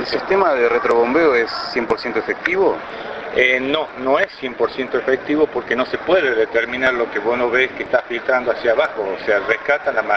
¿El sistema de retrobombeo es 100% efectivo? No, no es 100% efectivo porque no se puede determinar lo que vos no ves que está filtrando hacia abajo, o sea, rescata la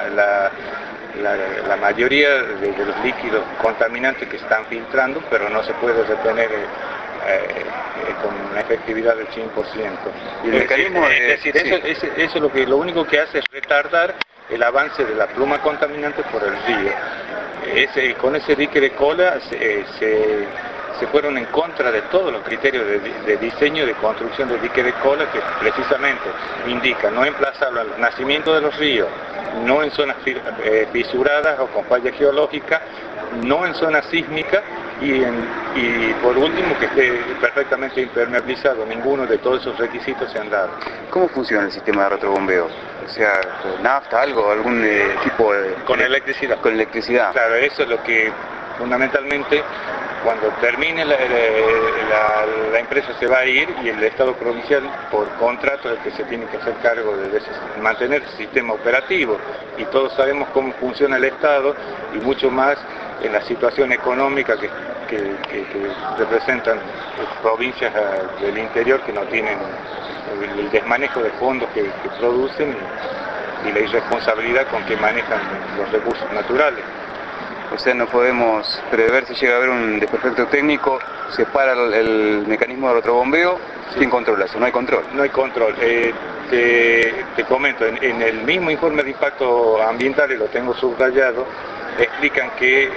mayoría de los líquidos contaminantes que están filtrando, pero no se puede retener con una efectividad del 100%. ¿Y el mecanismo es decir, sí, eso lo único que hace es retardar el avance de la pluma contaminante por el río. Con ese dique de cola se fueron en contra de todos los criterios de diseño y de construcción del dique de cola, que precisamente indica no emplazarlo al nacimiento de los ríos, no en zonas fisuradas o con falla geológica, no en zonas sísmicas y por último que esté perfectamente impermeabilizado. Ninguno de todos esos requisitos se han dado. ¿Cómo funciona el sistema de retrobombeo? O sea, nafta, algún tipo de... Con electricidad. Con electricidad. Claro, eso es lo que fundamentalmente cuando termine la empresa se va a ir y el Estado provincial por contrato es el que se tiene que hacer cargo de mantener el sistema operativo, y todos sabemos cómo funciona el Estado y mucho más en la situación económica que representan provincias del interior que no tienen el desmanejo de fondos que producen y la irresponsabilidad con que manejan los recursos naturales. O sea, no podemos prever si llega a haber un desperfecto técnico, se para el mecanismo de retrobombeo. Sí. ¿Quién controla eso? No hay control. No hay control. Te comento, en el mismo informe de impacto ambiental, y lo tengo subrayado, explican que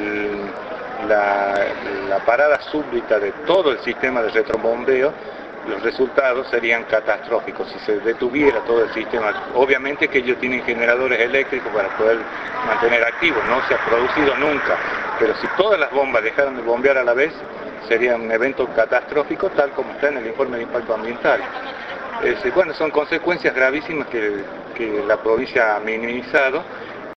la parada súbita de todo el sistema de retrobombeo, los resultados serían catastróficos si se detuviera todo el sistema. Obviamente que ellos tienen generadores eléctricos para poder mantener activos, no se ha producido nunca, pero si todas las bombas dejaran de bombear a la vez, sería un evento catastrófico tal como está en el informe de impacto ambiental. Bueno, son consecuencias gravísimas que la provincia ha minimizado.